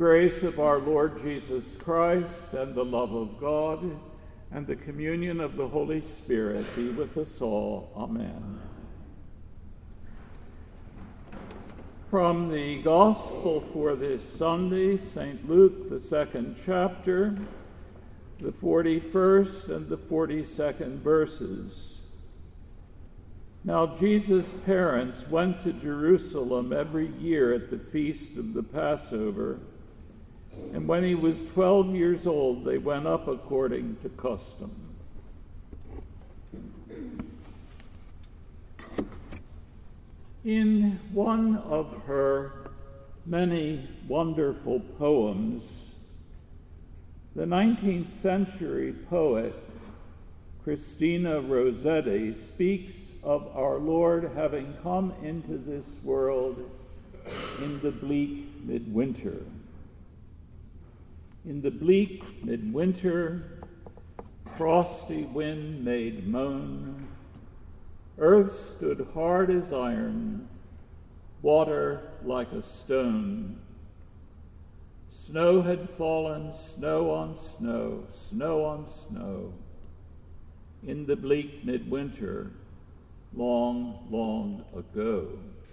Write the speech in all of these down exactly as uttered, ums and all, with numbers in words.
grace of our Lord Jesus Christ, and the love of God, and the communion of the Holy Spirit be with us all. Amen. From the Gospel for this Sunday, Saint Luke, the second chapter, the forty-first and the forty-second verses. Now Jesus' parents went to Jerusalem every year at the feast of the Passover, and when he was twelve years old, they went up according to custom. In one of her many wonderful poems, the nineteenth century poet Christina Rossetti speaks of our Lord having come into this world in the bleak midwinter. In the bleak midwinter, frosty wind made moan, earth stood hard as iron, water like a stone. Snow had fallen, snow on snow, snow on snow, in the bleak midwinter, long, long ago.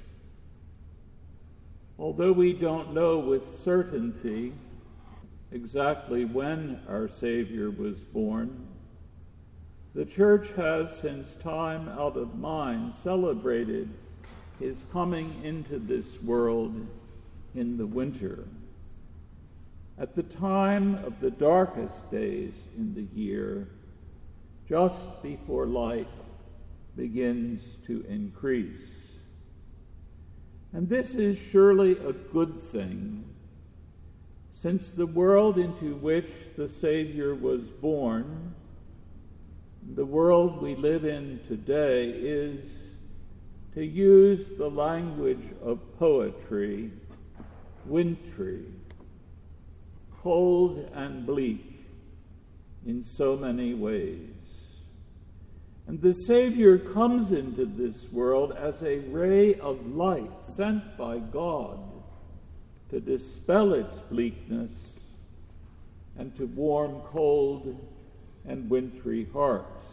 Although we don't know with certainty exactly when our Savior was born, the Church has, since time out of mind, celebrated his coming into this world in the winter, at the time of the darkest days in the year, just before light begins to increase. And this is surely a good thing, since the world into which the Savior was born, the world we live in today, is, to use the language of poetry, wintry, cold and bleak in so many ways. And the Savior comes into this world as a ray of light sent by God to dispel its bleakness and to warm cold and wintry hearts.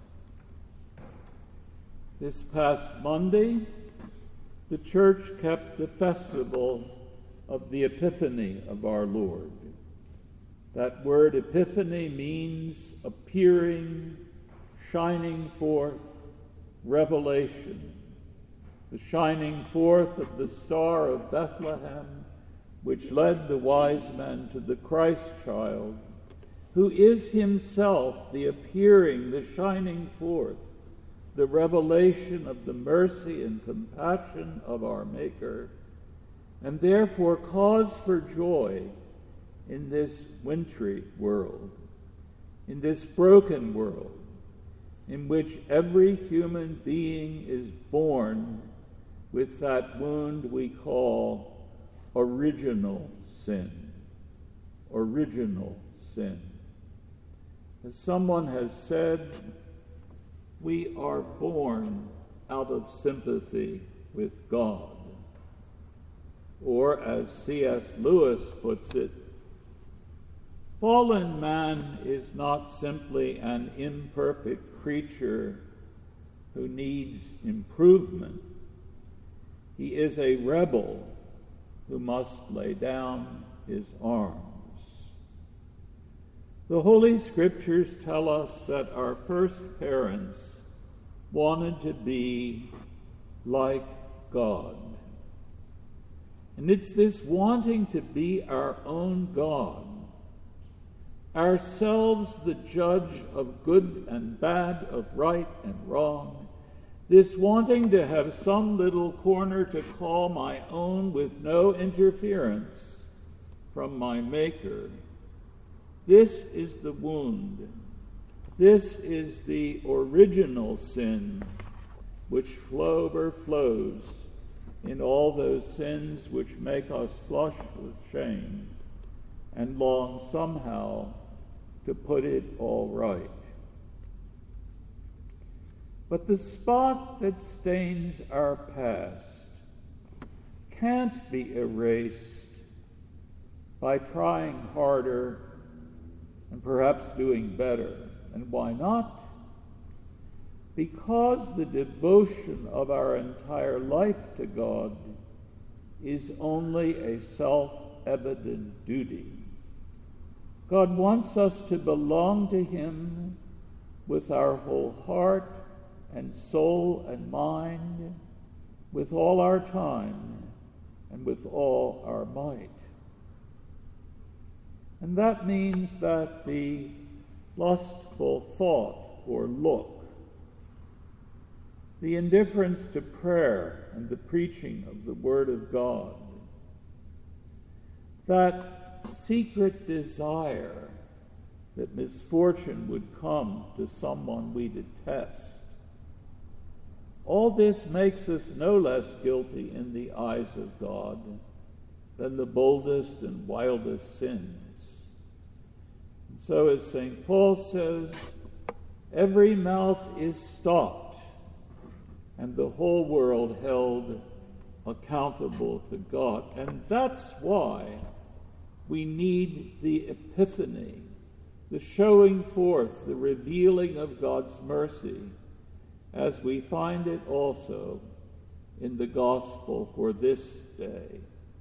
This past Monday, the Church kept the festival of the Epiphany of our Lord. That word epiphany means appearing, shining forth, revelation, the shining forth of the star of Bethlehem, which led the wise men to the Christ child, who is himself the appearing, the shining forth, the revelation of the mercy and compassion of our Maker, and therefore cause for joy in this wintry world, in this broken world, in which every human being is born with that wound we call original sin. Original sin. As someone has said, we are born out of sympathy with God. Or, as C S Lewis puts it, fallen man is not simply an imperfect creature who needs improvement. He is a rebel who must lay down his arms. The Holy Scriptures tell us that our first parents wanted to be like God. And it's this wanting to be our own God, ourselves the judge of good and bad, of right and wrong, this wanting to have some little corner to call my own with no interference from my Maker. This is the wound. This is the original sin which overflows in all those sins which make us flush with shame and long somehow to put it all right. But the spot that stains our past can't be erased by trying harder and perhaps doing better. And why not? Because the devotion of our entire life to God is only a self-evident duty. God wants us to belong to Him with our whole heart and soul and mind, with all our time and with all our might. And that means that the lustful thought or look, the indifference to prayer and the preaching of the Word of God, that secret desire that misfortune would come to someone we detest, all this makes us no less guilty in the eyes of God than the boldest and wildest sins. And so, as Saint Paul says, every mouth is stopped and the whole world held accountable to God. And that's why we need the epiphany, the showing forth, the revealing of God's mercy, as we find it also in the gospel for this day.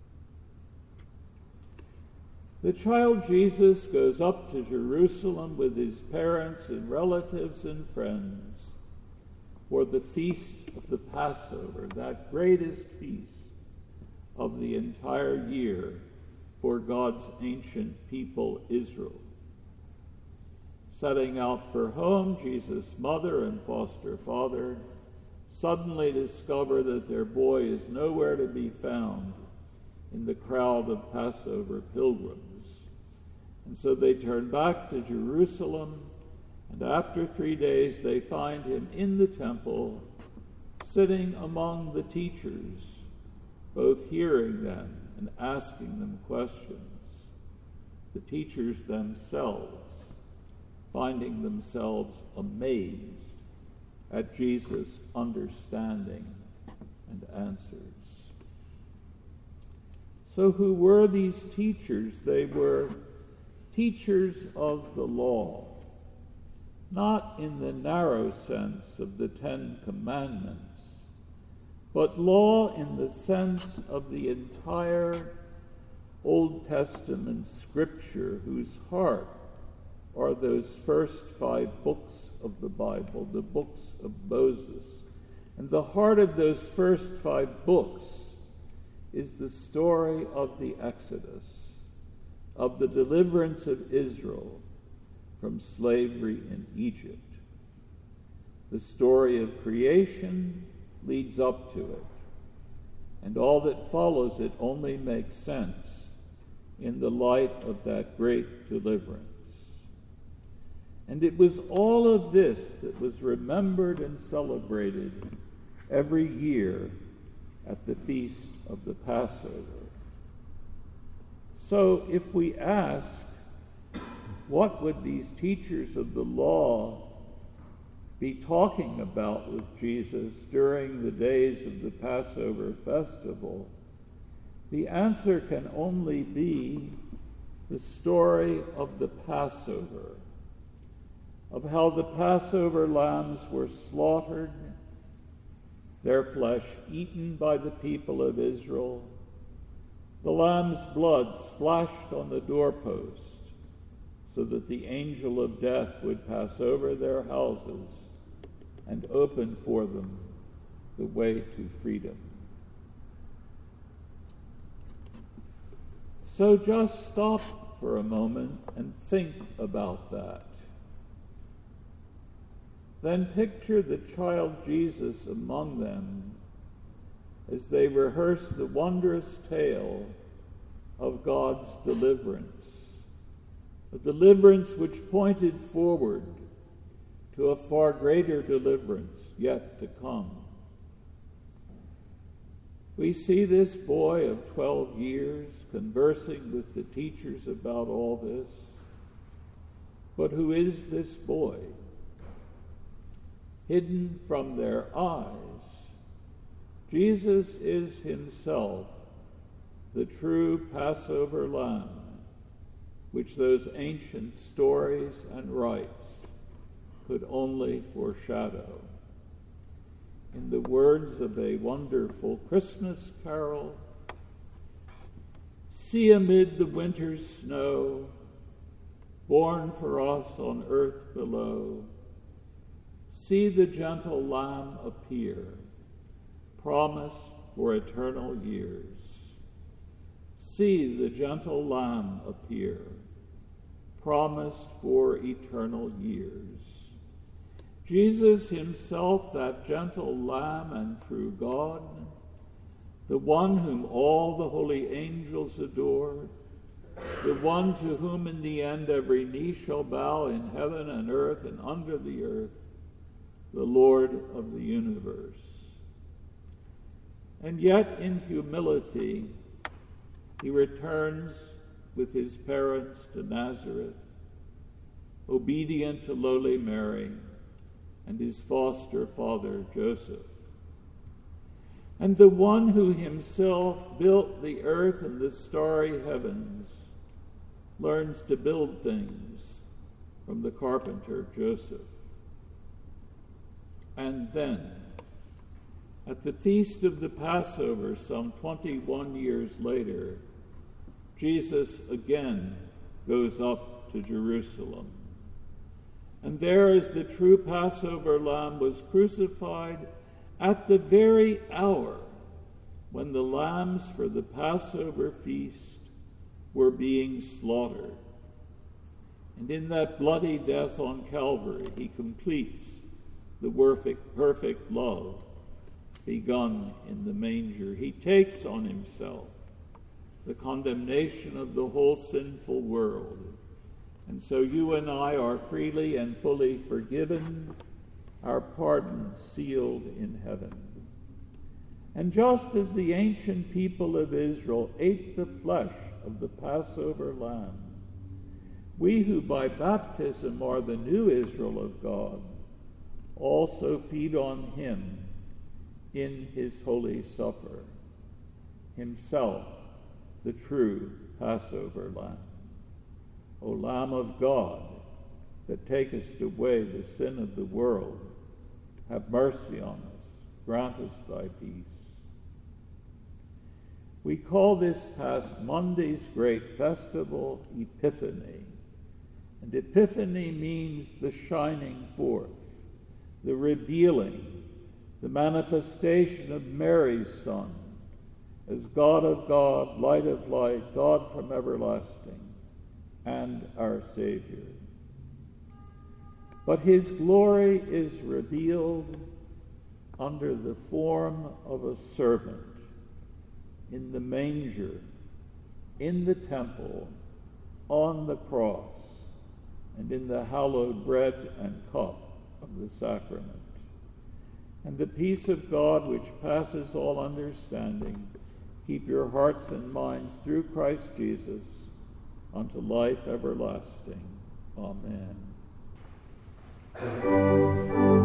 The child Jesus goes up to Jerusalem with his parents and relatives and friends for the feast of the Passover, that greatest feast of the entire year for God's ancient people, Israel. Setting out for home, Jesus' mother and foster father suddenly discover that their boy is nowhere to be found in the crowd of Passover pilgrims. And so they turn back to Jerusalem, and after three days they find him in the temple, sitting among the teachers, both hearing them and asking them questions. The teachers themselves finding themselves amazed at Jesus' understanding and answers. So who were these teachers? They were teachers of the law, not in the narrow sense of the Ten Commandments, but law in the sense of the entire Old Testament scripture, whose heart are those first five books of the Bible, the books of Moses. And the heart of those first five books is the story of the Exodus, of the deliverance of Israel from slavery in Egypt. The story of creation leads up to it, and all that follows it only makes sense in the light of that great deliverance. And it was all of this that was remembered and celebrated every year at the feast of the Passover. So if we ask, what would these teachers of the law be talking about with Jesus during the days of the Passover festival? The answer can only be the story of the Passover, of how the Passover lambs were slaughtered, their flesh eaten by the people of Israel, the lamb's blood splashed on the doorpost so that the angel of death would pass over their houses and open for them the way to freedom. So just stop for a moment and think about that. Then picture the child Jesus among them as they rehearse the wondrous tale of God's deliverance, a deliverance which pointed forward to a far greater deliverance yet to come. We see this boy of twelve years conversing with the teachers about all this. But who is this boy? Hidden from their eyes, Jesus is himself the true Passover lamb, which those ancient stories and rites could only foreshadow. In the words of a wonderful Christmas carol, see amid the winter's snow, born for us on earth below, see the gentle Lamb appear, promised for eternal years. See the gentle Lamb appear, promised for eternal years. Jesus himself, that gentle Lamb and true God, the one whom all the holy angels adore, the one to whom in the end every knee shall bow in heaven and earth and under the earth, the Lord of the universe. And yet in humility, he returns with his parents to Nazareth, obedient to lowly Mary and his foster father Joseph. And the one who himself built the earth and the starry heavens learns to build things from the carpenter Joseph. And then, at the feast of the Passover, some twenty-one years later, Jesus again goes up to Jerusalem. And there, as the true Passover lamb was crucified, at the very hour when the lambs for the Passover feast were being slaughtered. And in that bloody death on Calvary, he completes the perfect, perfect love begun in the manger. He takes on himself the condemnation of the whole sinful world. And so you and I are freely and fully forgiven, our pardon sealed in heaven. And just as the ancient people of Israel ate the flesh of the Passover lamb, we who by baptism are the new Israel of God also feed on him in his holy supper, himself the true Passover lamb. O Lamb of God, that takest away the sin of the world, have mercy on us, grant us thy peace. We call this past Monday's great festival Epiphany. And Epiphany means the shining forth, the revealing, the manifestation of Mary's Son as God of God, light of light, God from everlasting, and our Savior. But his glory is revealed under the form of a servant in the manger, in the temple, on the cross, and in the hallowed bread and cup of the sacrament. And the peace of God, which passes all understanding, keep your hearts and minds through Christ Jesus unto life everlasting. Amen.